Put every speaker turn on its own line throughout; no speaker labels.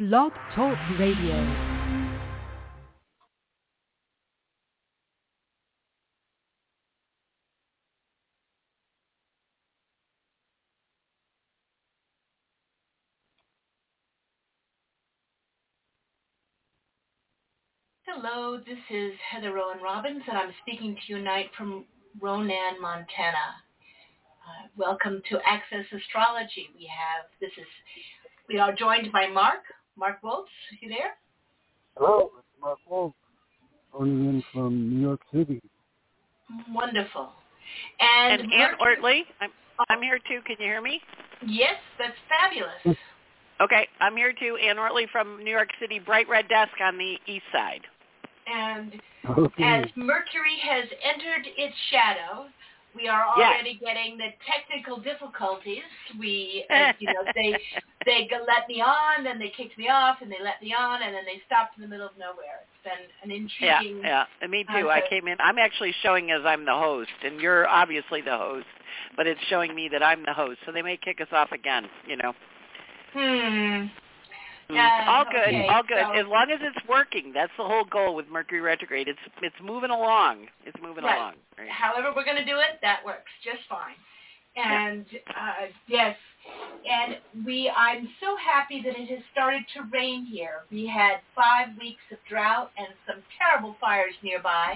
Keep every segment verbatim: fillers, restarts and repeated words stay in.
Blog Talk Radio.
Hello, this is Heather Rowan Robbins, and I'm speaking to you tonight from Ronan, Montana. Uh, welcome to Access Astrology. We have this is we are joined by Mark. Mark Woltz, you there?
Hello, it's Mark Woltz, phoning in from New York City.
Wonderful. And,
and Ann Ortley, I'm I'm here too. Can you hear me?
Yes, that's fabulous.
Okay, I'm here too. Ann Ortley from New York City, Bright Red Desk on the east side.
And
okay.
as Mercury has entered its shadow, we are already yes. getting the technical difficulties. We, uh, you know, they they let me on, then they kicked me off, and they let me on, and then they stopped in the middle of nowhere. It's been an intriguing.
Yeah, yeah, and me too. Uh, I came in. I'm actually showing as I'm the host, and you're obviously the host, but it's showing me that I'm the host, so they may kick us off again. You know.
Hmm.
Uh, all good,
okay,
all good.
So,
as long as it's working, that's the whole goal with Mercury retrograde. It's it's moving along. It's moving
right.
along. Right?
However we're going to do it, that works just fine. And yeah. uh, yes, and we. I'm so happy that it has started to rain here. We had five weeks of drought and some terrible fires nearby,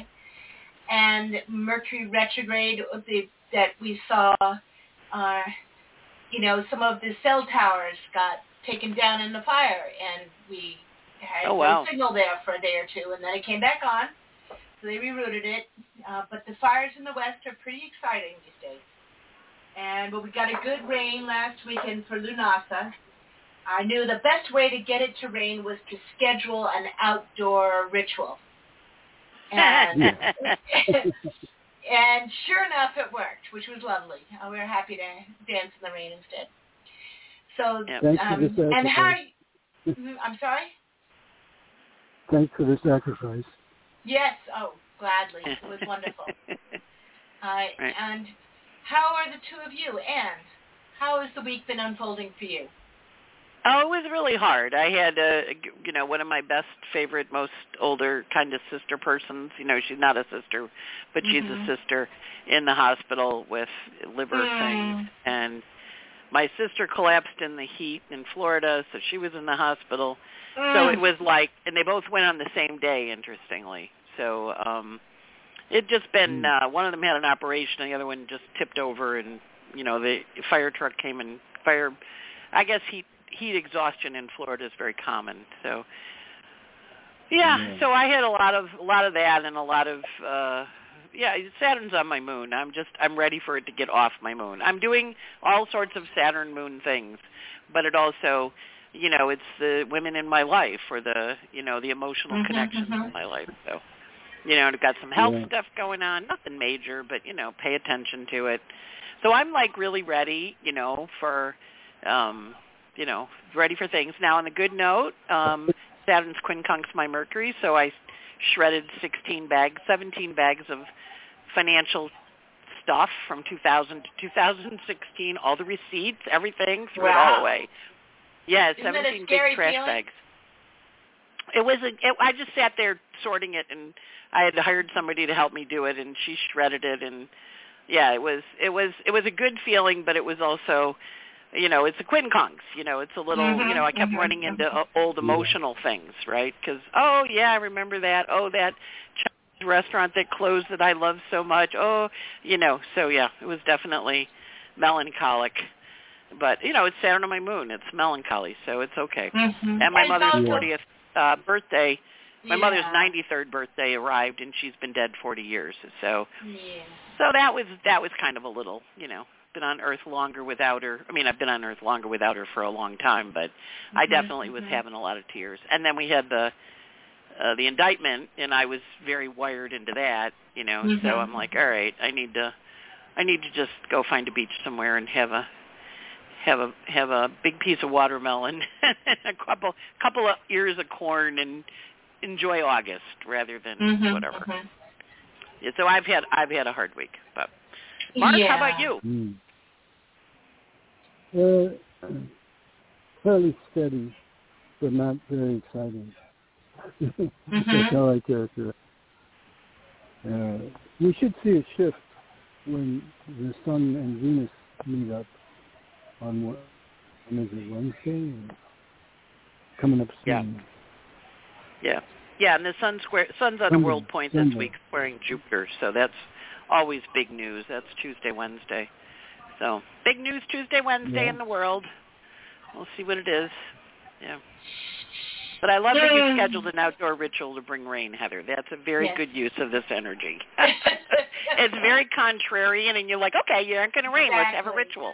and Mercury retrograde the, that we saw. Uh, you know, some of the cell towers got taken down in the fire, and we had
oh, wow.
no signal there for a day or two, and then it came back on, so they rerouted it. Uh, but the fires in the west are pretty exciting these days. And but we got a good rain last weekend for Lunasa. I knew the best way to get it to rain was to schedule an outdoor ritual. And and sure enough, it worked, which was lovely. Uh, we were happy to dance in the rain instead. So,
Thanks
um,
for the sacrifice.
and how are you, I'm sorry?
Thanks for the sacrifice.
Yes, oh, gladly. It was wonderful. uh,
right.
And how are the two of you? And how has the week been unfolding for you?
Oh, it was really hard. I had, uh, you know, one of my best favorite, most older kind of sister persons. You know, she's not a sister, but she's
mm-hmm.
a sister in the hospital with liver
mm.
things. And my sister collapsed in the heat in Florida, so she was in the hospital. Mm. So it was like, and they both went on the same day, interestingly. So um, it just been, uh, one of them had an operation, and the other one just tipped over, and, you know, the fire truck came and fire, I guess heat, heat exhaustion in Florida is very common. So, yeah, yeah, so I had a lot of, a lot of that and a lot of, uh, yeah, Saturn's on my moon. I'm just, I'm ready for it to get off my moon. I'm doing all sorts of Saturn moon things, but it also, you know, it's the women in my life or the, you know, the emotional
mm-hmm,
connections
mm-hmm.
in my life. So, you know, I've got some health
yeah.
stuff going on, nothing major, but, you know, pay attention to it. So I'm like really ready, you know, for, um, you know, ready for things. Now, on a good note, um, Saturn's quincunx my Mercury, so I shredded sixteen bags, seventeen bags of financial stuff from two thousand to two thousand sixteen, all the receipts, everything, threw
wow.
it all away. Yeah,
Isn't
seventeen
big
trash
feeling?
bags. It was. A, it, I just sat there sorting it, and I had hired somebody to help me do it, and she shredded it, and yeah, it was. It was. It was a good feeling, but it was also, you know, it's a quincunx. You know, it's a little.
Mm-hmm,
you know, I kept
mm-hmm,
running into
mm-hmm.
uh, old emotional things, right? Because oh yeah, I remember that. Oh, that Chinese restaurant that closed that I love so much. Oh, you know. So yeah, it was definitely melancholic. But, you know, it's Saturn on my moon. It's melancholy, so it's okay.
Mm-hmm.
And my
and
mother's
also,
fortieth uh, birthday, my
yeah.
mother's ninety-third birthday arrived, and she's been dead forty years. So
yeah.
so that was that was kind of a little, you know, been on Earth longer without her. I mean, I've been on Earth longer without her for a long time, but mm-hmm, I definitely mm-hmm. was having a lot of tears. And then we had the uh, the indictment, and I was very wired into that, you know.
Mm-hmm.
So I'm like, all right, I need to I need to just go find a beach somewhere and have a have a have a big piece of watermelon, a couple couple of ears of corn, and enjoy August rather than
mm-hmm,
whatever.
Mm-hmm.
Yeah, so I've had I've had a hard week. But Mark,
yeah.
how about you?
Mm. Uh, fairly steady. but not very exciting.
Mm-hmm.
That's how I characterize. Uh, we should see a shift when the Sun and Venus meet up on what? When is it, Wednesday? Coming up soon.
Yeah. Yeah. Yeah, and the sun square sun's on a world point this week squaring Jupiter, so that's always big news. That's Tuesday, Wednesday. So big news Tuesday, Wednesday
yeah.
in the world. We'll see what it is. Yeah. But I love that you scheduled an outdoor ritual to bring rain, Heather. That's a very
yes.
good use of this energy. It's very contrarian, and you're like, okay, you aren't going to rain.
Exactly.
Let's have a ritual.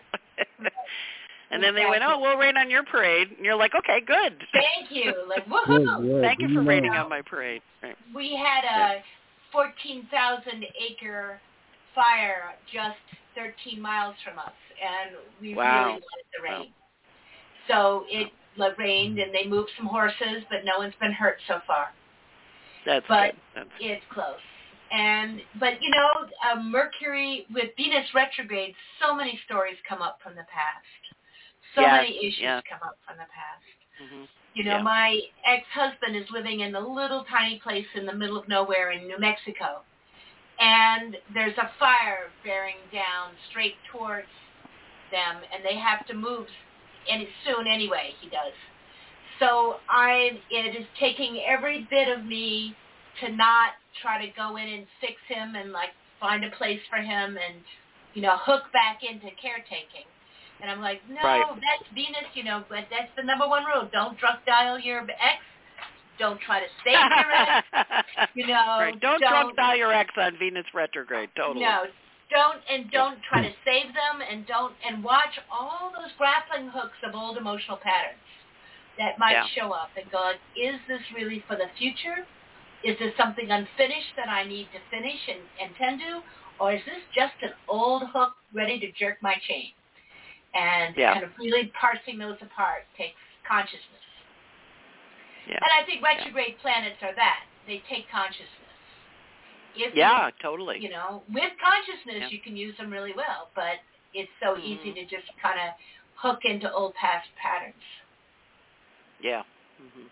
And then
exactly.
they went, oh, we'll rain on your parade. And you're like, okay, good.
Thank you. Like, woohoo.
Good, yeah,
Thank you for
know.
raining on my parade. Right.
We had a fourteen thousand acre fire just thirteen miles from us, and we
wow.
really wanted the rain.
Wow.
So it like, rained, and they moved some horses, but no one's been hurt so far.
That's
but
good. That's
it's close. And but you know, uh, Mercury with Venus retrograde, so many stories come up from the past. So
yes,
many issues
yes.
come up from the past.
Mm-hmm.
You know,
yeah.
my ex-husband is living in a little tiny place in the middle of nowhere in New Mexico, and there's a fire bearing down straight towards them, and they have to move any soon anyway. He does. So I, it is taking every bit of me to not try to go in and fix him and like find a place for him and, you know, hook back into caretaking. And I'm like, no,
right.
that's Venus, you know, but that's the number one rule. Don't drug dial your ex. Don't try to save your ex. You know,
right. Don't, don't drug dial your ex on Venus retrograde. Totally.
No, don't and don't try to save them, and don't and watch all those grappling hooks of old emotional patterns that might
yeah.
show up and go, is this really for the future? Is this something unfinished that I need to finish and, and tend to? Or is this just an old hook ready to jerk my chain? And
yeah.
kind of really parsing those apart takes consciousness.
Yeah.
And I think retrograde yeah. planets are that. They take consciousness. If
yeah,
you,
totally.
You know, with consciousness,
yeah.
you can use them really well, but it's so
mm-hmm.
easy to just kind of hook into old past patterns.
Yeah. Mm-hmm.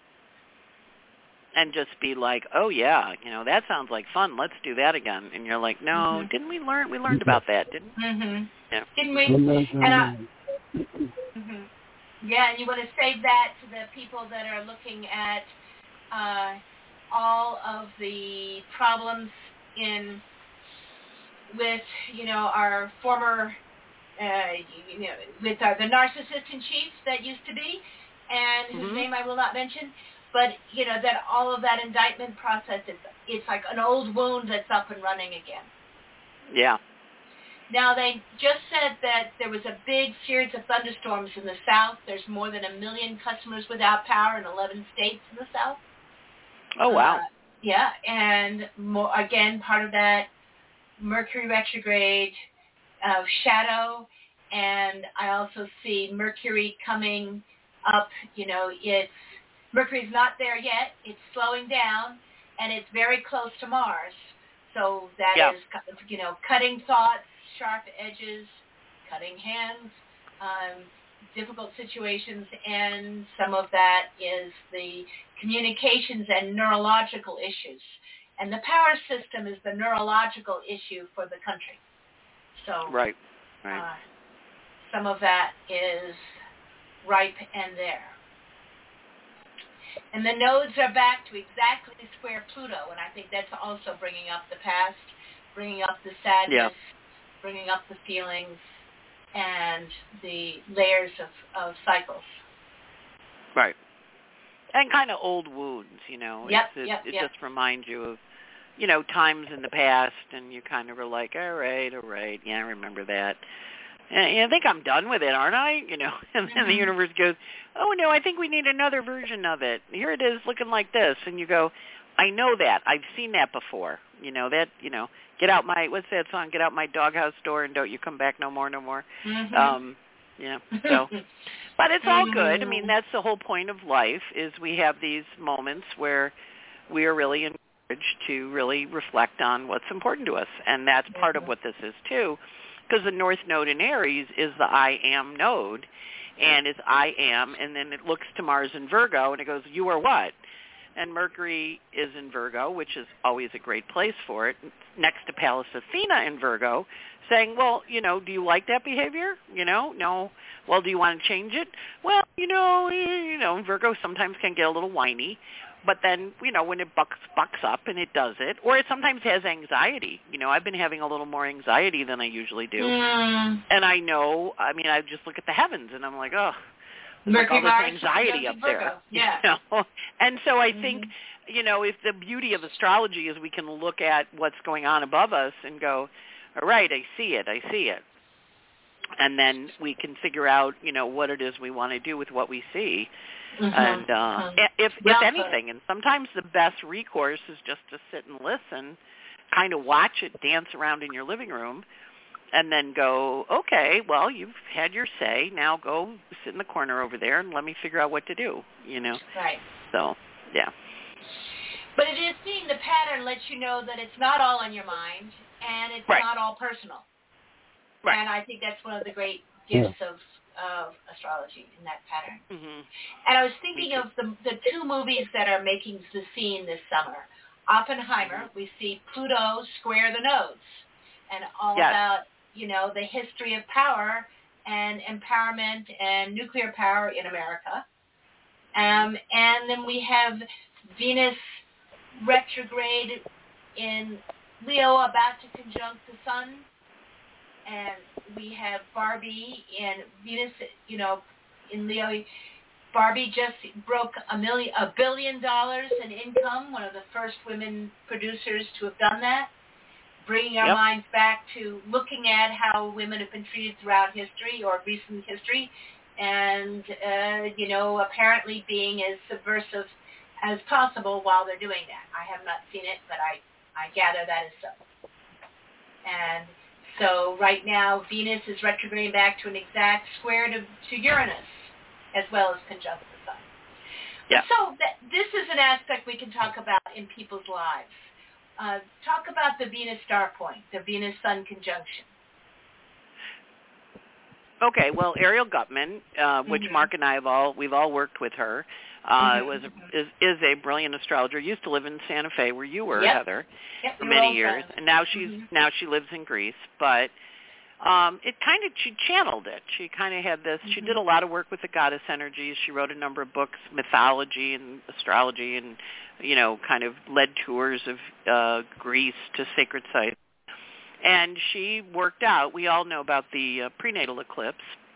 And just be like, oh, yeah, you know, that sounds like fun. Let's do that again. And you're like, no,
mm-hmm.
didn't we learn? We learned about that, didn't we?
Mm-hmm.
Yeah.
Didn't we? And I, mm-hmm. Yeah, and you want to save that to the people that are looking at uh, all of the problems in with, you know, our former, uh, you know, with our, the narcissist in chief that used to be, and whose
mm-hmm.
name I will not mention. But, you know, that all of that indictment process, it's, it's like an old wound that's up and running again.
Yeah.
Now, they just said that there was a big series of thunderstorms in the South. There's more than a million customers without power in eleven states in the South.
Oh, wow.
Uh, yeah, and more, again, part of that Mercury retrograde uh, shadow. And I also see Mercury coming up, you know, it's Mercury's not there yet. It's slowing down, and it's very close to Mars. So that
yeah.
is, you know, cutting thoughts, sharp edges, cutting hands, um, difficult situations, and some of that is the communications and neurological issues. And the power system is the neurological issue for the country. So
right, right.
Uh, some of that is ripe and there. And the nodes are back to exactly square Pluto, and I think that's also bringing up the past, bringing up the sadness,
yeah.
bringing up the feelings, and the layers of, of cycles.
Right. And kind of old wounds, you know.
Yep,
it's, it
yep,
it
yep.
just reminds you of, you know, times in the past, and you kind of are like, all right, all right, yeah, I remember that. And I think I'm done with it, aren't I? You know, and then mm-hmm. the universe goes, oh, no, I think we need another version of it. Here it is looking like this. And you go, I know that. I've seen that before. You know, that, you know, get out my, what's that song? Get out my doghouse door and don't you come back no more, no more.
Mm-hmm.
Um, you know, so, but it's all good. I mean, that's the whole point of life is we have these moments where we are really encouraged to really reflect on what's important to us. And that's part mm-hmm. of what this is, too. Because the North Node in Aries is the I am node, and is I am, and then it looks to Mars in Virgo, and it goes, you are what? And Mercury is in Virgo, which is always a great place for it, next to Pallas Athena in Virgo, saying, well, you know, do you like that behavior? You know, no. Well, do you want to change it? Well, you know, you know, Virgo sometimes can get a little whiny, but then, you know, when it bucks, bucks up and it does it, or it sometimes has anxiety. You know, I've been having a little more anxiety than I usually do.
Mm.
And I know, I mean, I just look at the heavens and I'm like, oh, there's like all
Mercury,
this anxiety up there.
Virgo. Yeah.
You know? And so I
Mm-hmm.
think, you know, if the beauty of astrology is we can look at what's going on above us and go, all right, I see it, I see it. And then we can figure out, you know, what it is we want to do with what we see.
Mm-hmm.
And uh,
mm-hmm.
if,
well
if anything, and sometimes the best recourse is just to sit and listen, kind of watch it dance around in your living room, and then go, okay, well, you've had your say. Now go sit in the corner over there and let me figure out what to do, you know.
Right.
So, yeah.
But it is seeing the pattern lets you know that it's not all on your mind, and it's
Right.
not all personal.
Right.
And I think that's one of the great gifts yeah. of, of astrology in that pattern.
Mm-hmm.
And I was thinking of the, the two movies that are making the scene this summer. Oppenheimer, we see Pluto square the nodes, and all
yes.
about, you know, the history of power and empowerment and nuclear power in America. Um, and then we have Venus retrograde in Leo about to conjunct the Sun. And we have Barbie in Venus, you know, in Leo. Barbie just broke a million, a billion dollars in income, one of the first women producers to have done that. Bringing our
yep.
minds back to looking at how women have been treated throughout history or recent history, and, uh, you know, apparently being as subversive as possible while they're doing that. I have not seen it, but I, I gather that is so. And so right now, Venus is retrograding back to an exact square to, to Uranus, as well as conjunct the Sun.
Yeah.
So that, this is an aspect we can talk about in people's lives. Uh, talk about the Venus star point, the Venus-Sun conjunction.
Okay, well, Ariel Gutman, uh, which
mm-hmm.
Mark and I have all we've all worked with her. Uh,
mm-hmm.
was is is a brilliant astrologer. Used to live in Santa Fe, where you were,
yep.
Heather,
yep,
for many years,
friends.
and now she's
mm-hmm.
now she lives in Greece. But um, it kind of she channeled it. She kind of had this.
Mm-hmm.
She did a lot of work with the goddess energies. She wrote a number of books, mythology and astrology, and you know, kind of led tours of uh, Greece to sacred sites. And she worked out. We all know about the uh, prenatal eclipse,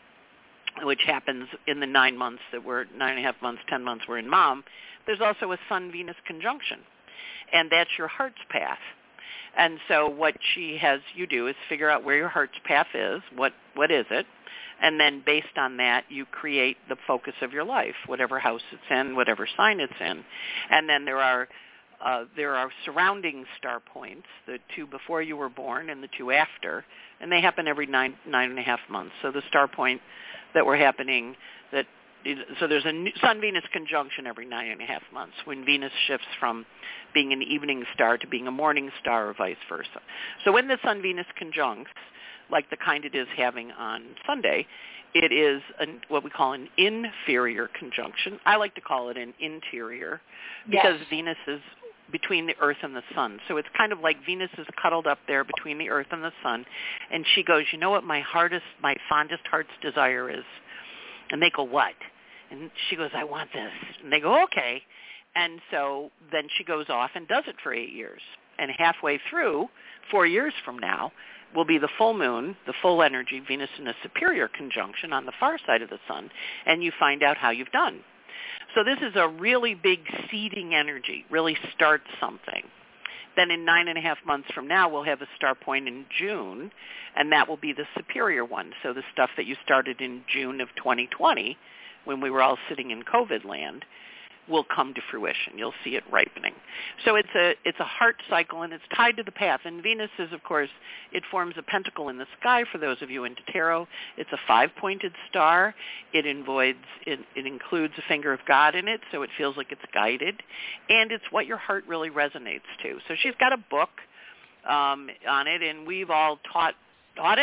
which happens in the nine months that we're, nine and a half months, ten months we're in mom. There's also a Sun-Venus conjunction, and that's your heart's path. And so what she has you do is figure out where your heart's path is, what what is it, and then based on that, you create the focus of your life, whatever house it's in, whatever sign it's in. And then there are uh, there are surrounding star points, the two before you were born and the two after, and they happen every nine nine and a half months. So the star point that were happening, that so there's a Sun-Venus conjunction every nine and a half months when Venus shifts from being an evening star to being a morning star or vice versa. So when the Sun-Venus conjuncts, like the kind it is having on Sunday, it is an, what we call an inferior conjunction. I like to call it an interior because
yes.
Venus is between the earth and the sun. So it's kind of like Venus is cuddled up there between the earth and the sun. And she goes, you know what my hardest, my fondest heart's desire is? And they go, what? And she goes, I want this. And they go, okay. And so then she goes off and does it for eight years. And halfway through, four years from now, will be the full moon, the full energy, Venus in a superior conjunction on the far side of the sun, and you find out how you've done. So this is a really big seeding energy, really starts something. Then in nine and a half months from now, we'll have a star point in June, and that will be the superior one. So the stuff that you started in June of twenty twenty, when we were all sitting in COVID land, will come to fruition. You'll see it ripening. So it's a it's a heart cycle, and it's tied to the path. And Venus is, of course, it forms a pentacle in the sky for those of you into tarot. It's a five-pointed star. It, invoids, it, it includes a finger of God in it, so it feels like it's guided. And it's what your heart really resonates to. So she's got a book um, on it, and we've all taught taught it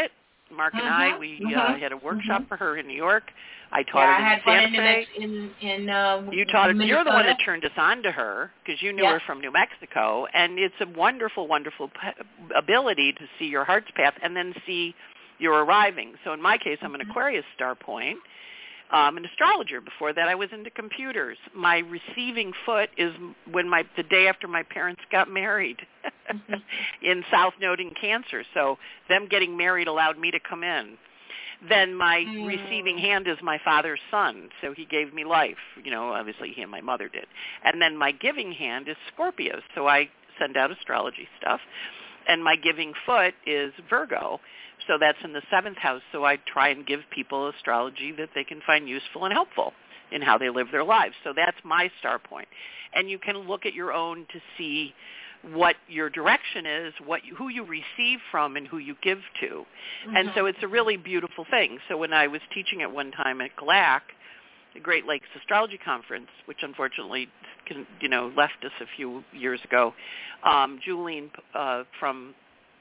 Mark and
mm-hmm.
I, we
mm-hmm.
uh, had a workshop
mm-hmm.
for her in New York. I taught
yeah,
it in
I had
Santa
one in New
Fe.
Mex- in, in uh,
you taught it.
Minnesota.
You're the one that turned us on to her because you knew
yeah.
her from New Mexico, and it's a wonderful, wonderful p- ability to see your heart's path and then see your arriving. So in my case, I'm an
mm-hmm.
Aquarius star point. I'm an astrologer. Before that, I was into computers. My receiving foot is when my the day after my parents got married in South Node in Cancer. So them getting married allowed me to come in. Then my mm. receiving hand is my father's son, so he gave me life. You know, obviously he and my mother did. And then my giving hand is Scorpio, so I send out astrology stuff. And my giving foot is Virgo, so that's in the seventh house. So I try and give people astrology that they can find useful and helpful in how they live their lives. So that's my star point. And you can look at your own to see what your direction is, what you, who you receive from, and who you give to. Mm-hmm. And so it's a really beautiful thing. So when I was teaching at one time at G L A C, the Great Lakes Astrology Conference, which unfortunately, can, you know, left us a few years ago, um, Julene uh, from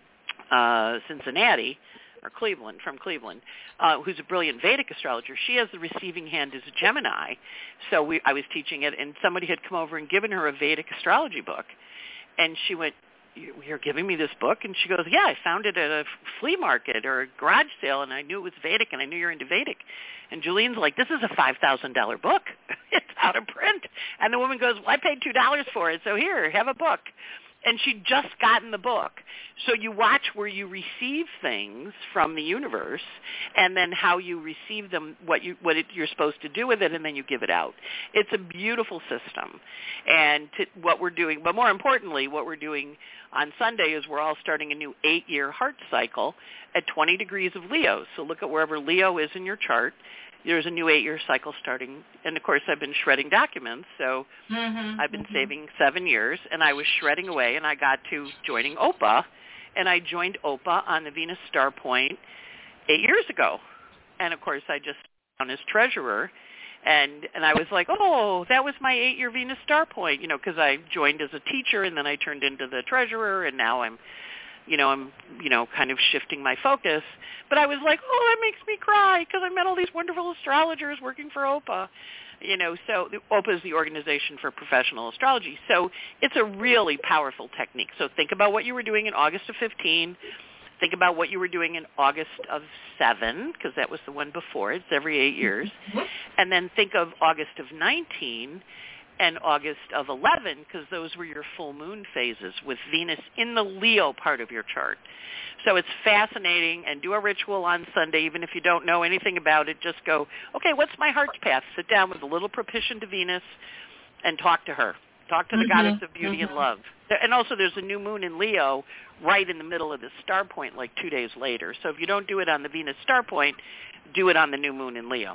uh, Cincinnati, or Cleveland, from Cleveland, uh, who's a brilliant Vedic astrologer, she has the receiving hand as a Gemini. So we, I was teaching it, and somebody had come over and given her a Vedic astrology book. And she went, you're giving me this book? And she goes, yeah, I found it at a flea market or a garage sale, and I knew it was Vedic, and I knew you're into Vedic. And Julian's like, this is a five thousand dollars book. It's out of print. And the woman goes, well, I paid two dollars for it, so here, have a book. And she'd just gotten the book. So you watch where you receive things from the universe and then how you receive them, what, you, what it, you're supposed to do with it, and then you give it out. It's a beautiful system. And to, what we're doing, but more importantly, what we're doing on Sunday is we're all starting a new eight-year heart cycle at twenty degrees of Leo. So look at wherever Leo is in your chart. There's a new eight-year cycle starting. And, of course, I've been shredding documents, so
mm-hmm,
I've been
mm-hmm.
saving seven years, and I was shredding away, and I got to joining O P A, and I joined O P A on the Venus Star Point eight years ago. And, of course, I just found as treasurer, and and I was like, oh, that was my eight-year Venus Star Point, you know, because I joined as a teacher, and then I turned into the treasurer, and now I'm you know, I'm, you know, kind of shifting my focus. But I was like, oh, that makes me cry because I met all these wonderful astrologers working for O P A. You know, so O P A is the Organization for Professional Astrology. So it's a really powerful technique. So think about what you were doing in August of fifteen. Think about what you were doing in August of seven, because that was the one before. It's every eight years. And then think of August of nineteen and August of eleven, because those were your full moon phases with Venus in the Leo part of your chart. So it's fascinating, and do a ritual on Sunday, even if you don't know anything about it. Just go, okay, what's my heart's path? Sit down with a little propitiation to Venus and talk to her. Talk to the mm-hmm. goddess of beauty mm-hmm. and love. And also there's a new moon in Leo right in the middle of the star point, like two days later. So if you don't do it on the Venus star point, do it on the new moon in Leo.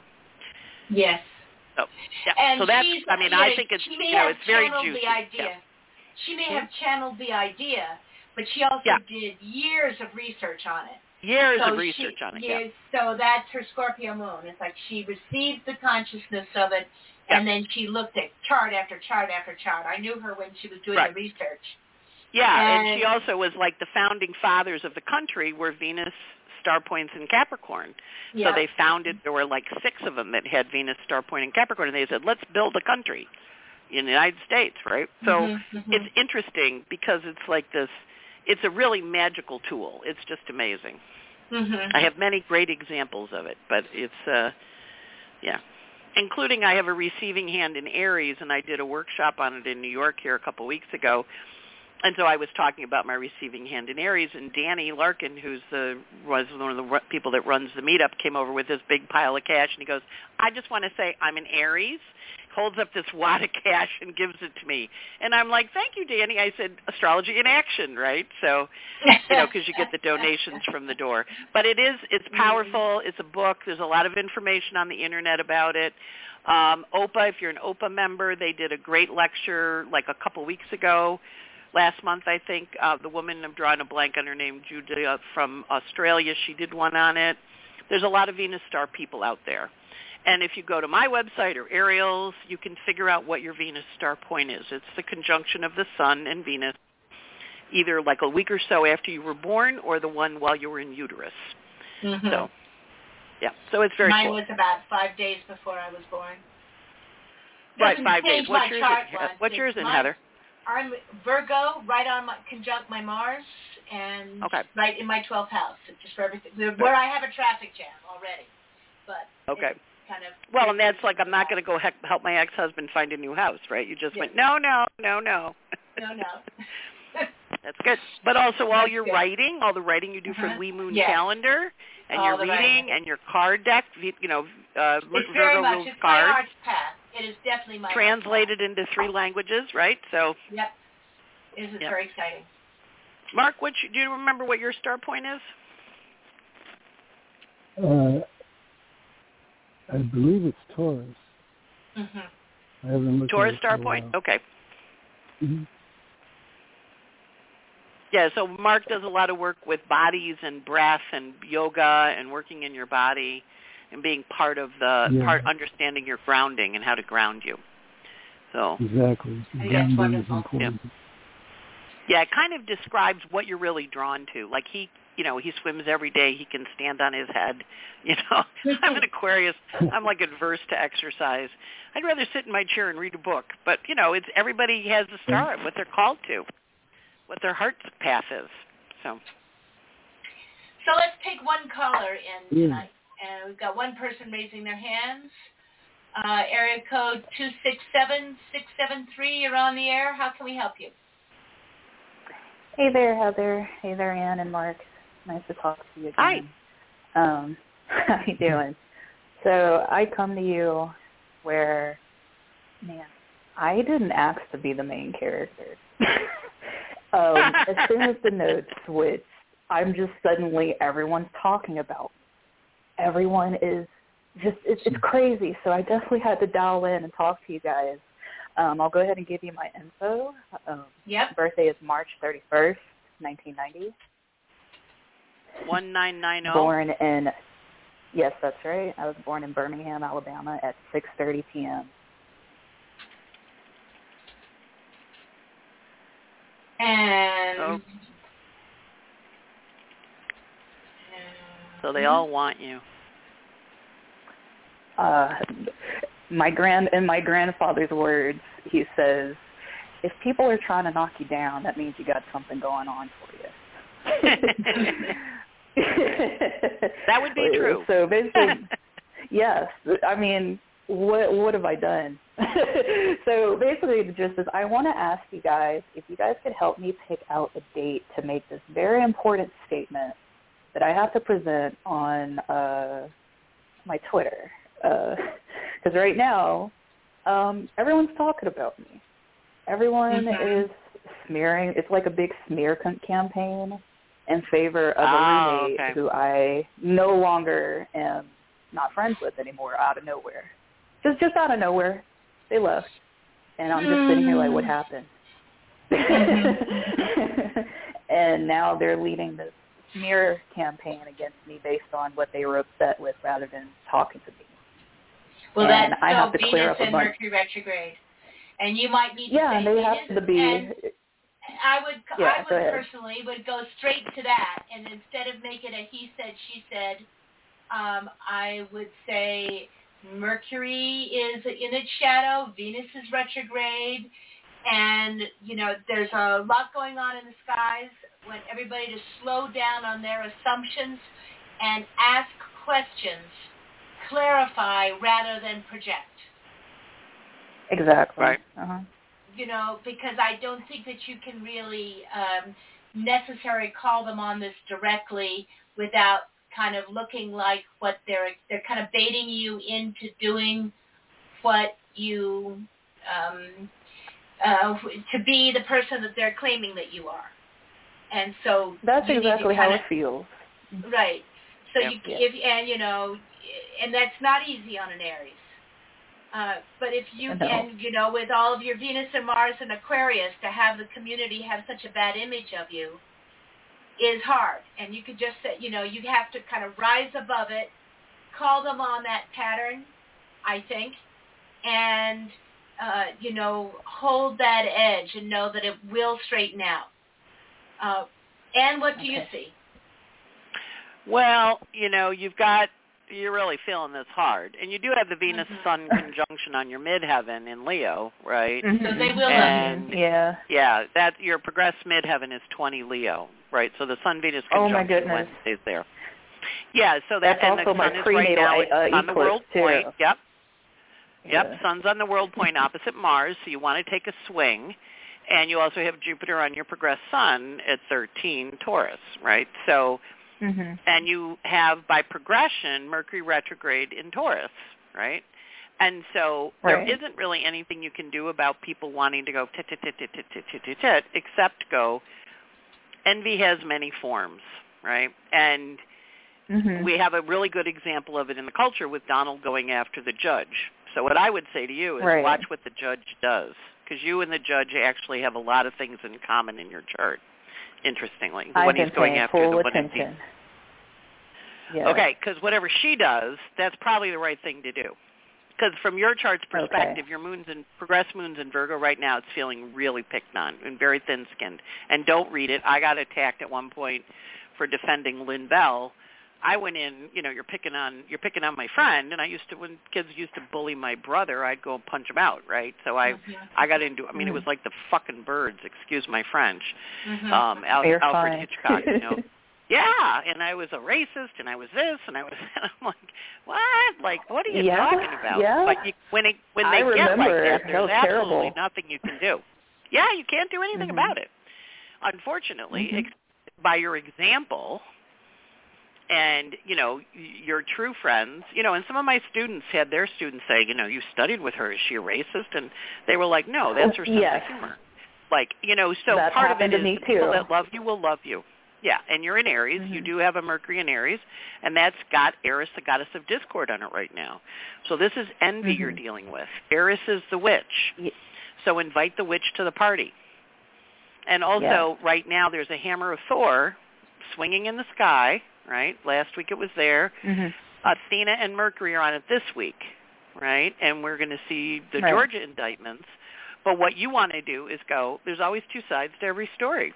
Yes.
So, yeah.
And
so that's, I mean, I
know,
think it's,
she may
you know,
have
it's very
channeled
juicy.
The idea.
Yeah.
She may
hmm?
have channeled the idea, but she also
yeah.
did years of research on it.
Years
so
of research
she,
on it,
yeah.
yeah.
So that's her Scorpio moon. It's like she received the consciousness of it, yeah. and then she looked at chart after chart after chart. I knew her when she was doing
right.
the research.
Yeah,
and,
and she also was like the founding fathers of the country were Venus star points in Capricorn.
Yeah.
So they founded, there were like six of them that had Venus star point in Capricorn, and they said, let's build a country in the United States, right? So
mm-hmm, mm-hmm.
it's interesting because it's like this, it's a really magical tool. It's just amazing.
Mm-hmm.
I have many great examples of it, but it's, uh, yeah. Including I have a receiving hand in Aries, and I did a workshop on it in New York here a couple weeks ago. And so I was talking about my receiving hand in Aries, and Danny Larkin, who's the was one of the people that runs the meetup, came over with this big pile of cash, and he goes, I just want to say I'm an Aries, holds up this wad of cash and gives it to me. And I'm like, thank you, Danny. I said, astrology in action, right? So, you know, because you get the donations from the door. But it is, it's powerful. It's a book. There's a lot of information on the Internet about it. Um, O P A, if you're an O P A member, they did a great lecture like a couple weeks ago. Last month, I think, uh, the woman, I'm drawing a blank on her name, Julia from Australia, she did one on it. There's a lot of Venus star people out there. And if you go to my website or Ariel's, you can figure out what your Venus star point is. It's the conjunction of the sun and Venus, either like a week or so after you were born or the one while you were in uterus.
Mm-hmm.
So, yeah. So it's very
Mine
cool.
was about five days before I was born.
Right,
Doesn't
five days.
change
What's
my
yours?
chart
In,
once.
what's yours
It's
in,
mine-
Heather?
I'm Virgo, right on my conjunct my Mars, and
Okay.
right in my twelfth house. It's just for everything. Where I have a traffic jam already, but
okay.
It's kind of.
Well, and that's like I'm not going to go he- help my ex-husband find a new house, right? You just
Yeah.
went no, no, no, no.
No, no.
That's good. But also all
That's
your
good.
writing, all the writing you do
Uh-huh.
for Wee Moon
Yes.
Calendar, and
All
your
the
reading,
writing.
and your card deck, you know, uh,
It's very
Virgo
much.
rules
It's
cards.
my arts path. It is definitely my
Translated
arts
into three languages, right? So.
path. Yep. This is
Yep.
very exciting.
Mark, what you, do you remember what your star point is?
Uh, I believe it's Taurus.
Mm-hmm.
I haven't looked
Taurus
at it
star
for a
point?
while.
Okay.
Mm-hmm.
Yeah, so Mark does a lot of work with bodies and breath and yoga and working in your body and being part of the,
Yeah.
part understanding your grounding and how to ground you. So
Exactly.
I think that's
Grounding is
wonderful.
important.
yeah, it kind of describes what you're really drawn to. Like he, you know, he swims every day. He can stand on his head. You know, I'm an Aquarius. I'm like adverse to exercise. I'd rather sit in my chair and read a book. But, you know, it's everybody has a star, what they're called to, what their heart's path is. So
So let's take one caller in
Yeah.
tonight. And we've got one person raising their hands. Uh, area code two six seven, six seven three, you're on the air. How can we help you?
Hey there, Heather. Hey there, Ann and Mark. Nice to talk to you again.
Hi.
Um, how you doing? So I come to you where, man, I didn't ask to be the main character. um, as soon as the notes switched, I'm just suddenly everyone's talking about. Everyone is just, it's, it's crazy. So I definitely had to dial in and talk to you guys. Um, I'll go ahead and give you my info. Um,
Yep.
Birthday is March thirty-first, nineteen ninety.
one nine nine zero.
Born in, yes, that's right. I was born in Birmingham, Alabama at six thirty p.m.
And
Oh. So they all want you.
Uh, my grand, in my grandfather's words, he says, if people are trying to knock you down, that means you got something going on for you.
That would be true.
So basically, yes. I mean, what what have I done? So basically, the gist is I want to ask you guys if you guys could help me pick out a date to make this very important statement that I have to present on uh, my Twitter. Because uh, right now, um, everyone's talking about me. Everyone
Mhm.
is smearing. It's like a big smear c- campaign in favor of
Oh,
a roommate
okay.
who I no longer am not friends with anymore out of nowhere. Just just out of nowhere. They left. And I'm just sitting here like, what happened? And now they're leading this smear campaign against me based on what they were upset with rather than talking to me.
Well,
And
that's
I
so
have to clear
Venus
up a
and
bunch.
Mercury retrograde. And you might need to
Yeah,
say
and they
Venus,
have to be.
and I would,
Yeah,
I
go
would
ahead.
personally would go straight to that, and instead of making a he said, she said, um, I would say Mercury is in its shadow, Venus is retrograde, and you know there's a lot going on in the skies. Want everybody to slow down on their assumptions and ask questions, clarify rather than project.
Exactly.
Right.
Uh-huh.
You know, because I don't think that you can really um, necessarily call them on this directly without kind of looking like what they're they're kind of baiting you into doing what you um, uh, to be the person that they're claiming that you are, and so
That's
you need to
exactly how
kinda,
it feels.
right. So
Yep.
you
Yeah.
if and you know, and that's not easy on an Aries. Uh, but if you
No.
can, you know, with all of your Venus and Mars and Aquarius, to have the community have such a bad image of you is hard. And you could just say, you know, you have to kind of rise above it, call them on that pattern, I think, and, uh, you know, hold that edge and know that it will straighten out. Uh, and what do you
Okay.
see?
Well, you know, you've got, you're really feeling this hard. And you do have the Venus-Sun
Mm-hmm.
conjunction on your midheaven in Leo, right?
Mm-hmm.
So they will
and,
love
you. Yeah.
Yeah, that your progressed midheaven is twenty Leo, right? So the Sun-Venus
Oh, my
conjunction
goodness.
Wednesday's there. Yeah, so that,
That's
and
also
the
my
Sun is
prenatal
right now
uh,
it's on the
eclipse,
world
too.
point. Yep. Yep,
Yeah.
Sun's on the world point opposite Mars, so you want to take a swing. And you also have Jupiter on your progressed Sun at thirteen Taurus, right? So,
mm-hmm.
and you have, by progression, Mercury retrograde in Taurus, right? And so there
Right.
isn't really anything you can do about people wanting to go tit, tit, tit, tit, tit, tit, tit, tit, tit, except go, envy has many forms, right? And
Mm-hmm.
we have a really good example of it in the culture with Donald going after the judge. So what I would say to you is
Right.
watch what the judge does, because you and the judge actually have a lot of things in common in your chart, interestingly,
I've
when
been
he's going
paying
after
full
the one in
attention. Yeah.
Okay, because whatever she does, that's probably the right thing to do. Because from your chart's perspective,
Okay.
your moon's in progress moon's in Virgo right now. It's feeling really picked on and very thin-skinned. And don't read it. I got attacked at one point for defending Lynn Bell. I went in, you know, you're picking on you're picking on my friend, and I used to when kids used to bully my brother, I'd go punch him out, right? So I
Mm-hmm.
I got into. I mean,
Mhm.
it was like the fucking birds. Excuse my French.
Mm-hmm.
Um, Al-
You're
Alfred
fine.
Hitchcock, you know. Yeah, and I was a racist, and I was this, and I was. And I'm like, what? Like, what are you
Yeah,
talking about?
yeah.
But you, when it when
I
they get like
remember.
that,
That
there's
was
absolutely
terrible.
nothing you can do. Yeah, you can't do anything
Mhm.
about it. Unfortunately,
Mhm.
ex- by your example, and you know your true friends, you know, and some of my students had their students say, you know, you studied with her. Is she a racist? And they were like, no, that's her sense
Yes.
of humor. Like, you know, so
That
part of it
happened to
is
me,
the people
too.
that love you will love you. Yeah, and you're in Aries.
Mhm.
You do have a Mercury in Aries, and that's got Eris, the goddess of discord, on it right now. So this is envy
Mhm.
you're dealing with. Eris is the witch.
Ye-
So invite the witch to the party. And also, right now, there's a hammer of Thor swinging in the sky, right? Last week it was there.
Mhm.
Athena and Mercury are on it this week, right? And we're going to see the
Right.
Georgia indictments. But what you want to do is go, there's always two sides to every story.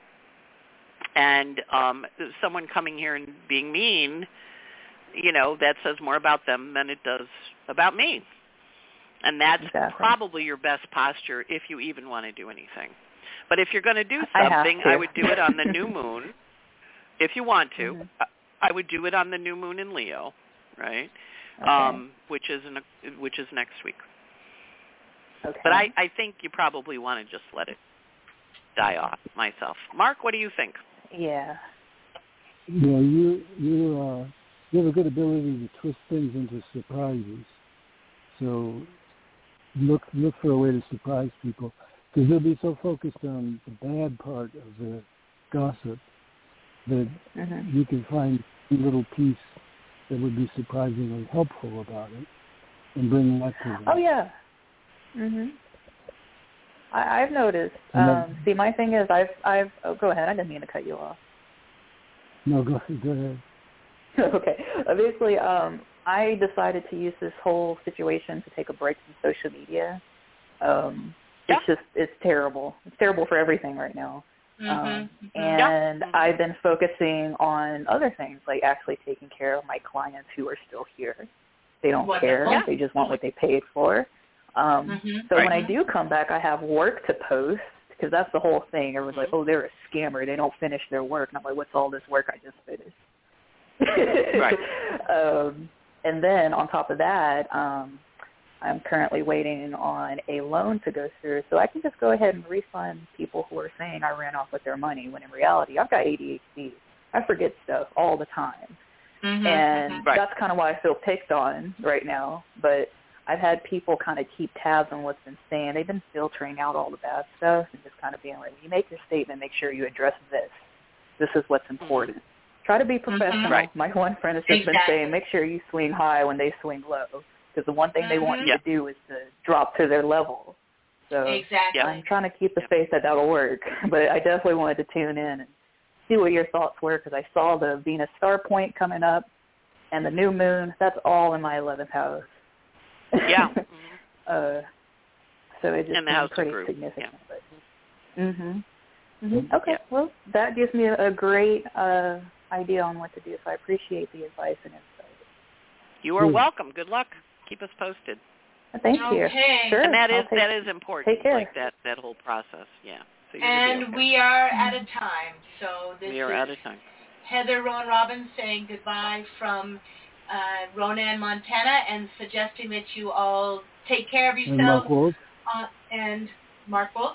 And um, someone coming here and being mean, you know, that says more about them than it does about me. And that's
Exactly.
probably your best posture if you even want to do anything. But if you're going to do
I have
something,
to.
I would do it on the new moon. If you want to,
Mhm.
I- I would do it on the new moon in Leo, right?
Okay.
Um, which is in a, which is next week.
Okay.
But I, I think you probably want to just let it die off myself. Mark, what do you think?
Yeah.
Yeah, you you uh, you have a good ability to twist things into surprises. So look look for a way to surprise people, because they'll be so focused on the bad part of the gossip that
Mhm.
you can find a little piece that would be surprisingly helpful about it and bring that to them.
Oh yeah. Mhm. I, I've noticed.
And then-
Um, see, my thing is, I've, I've. Oh, go ahead. I didn't mean to cut you off.
No, go, go ahead.
Okay. Uh, Basically, um, I decided to use this whole situation to take a break from social media. Um,
Yeah.
It's just, it's terrible. It's terrible for everything right now.
Mm-hmm.
Um,
Mhm.
and
Yeah.
I've been focusing on other things, like actually taking care of my clients who are still here. They don't
Wonderful.
care.
Yeah.
They just want what they paid for. Um,
Mhm.
so
Right.
when I do come back, I have work to post, because that's the whole thing. Everyone's like, oh, they're a scammer. They don't finish their work. And I'm like, what's all this work I just finished?
Right.
um, and then on top of that, um, I'm currently waiting on a loan to go through, so I can just go ahead and refund people who are saying I ran off with their money, when in reality, I've got A D H D. I forget stuff all the time.
Mhm.
And
Mhm.
Right.
that's kind of why I feel picked on right now. But I've had people kind of keep tabs on what's been saying. They've been filtering out all the bad stuff and just kind of being like, when you make your statement, make sure you address this. This is what's important. Try to be professional.
Right.
My one friend has just
Exactly.
been saying, make sure you swing high when they swing low. Because the one thing they want
Mhm.
you
Yeah.
to do is to drop to their level. So
Exactly.
I'm trying to keep the
Yep.
faith that that'll work. But I definitely wanted to tune in and see what your thoughts were, because I saw the Venus star point coming up and the new moon. That's all in my eleventh house.
Yeah. Mhm.
uh, so it just
And the
seemed
house of
pretty
group,
significant. But, mhm. Mhm.
Mm,
Okay.
yeah.
Well, that gives me a, a great uh, idea on what to do, so I appreciate the advice and insight.
You are
Good.
welcome. Good luck. Keep us posted.
Thank you.
Okay.
Sure.
And that is
take,
that is important.
Take care.
Like that that whole process. Yeah. So you're
and
okay.
we are out of time. So this
we are
is
out of time.
Heather Rowan Robbins saying goodbye from uh, Ronan, Montana, and suggesting that you all take care of
And Mark
yourselves.
Wolf.
Uh, and Mark Wolf.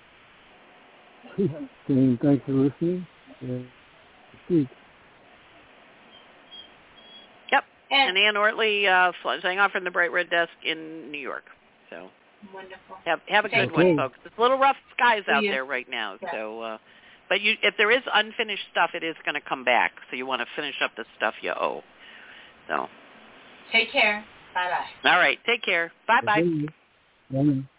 Saying thanks for listening. And speak.
Yep.
And,
And Ann Ortley uh, signing off from the Bright Red Desk in New York. So
wonderful.
have have a good
Okay.
one, folks. It's a little rough skies out
See you.
there right now.
Yeah.
So, uh, but you, if there is unfinished stuff, it is going to come back. So you want to finish up the stuff you owe. So.
Take care. Bye bye.
All right. Take care. Bye bye.
Bye.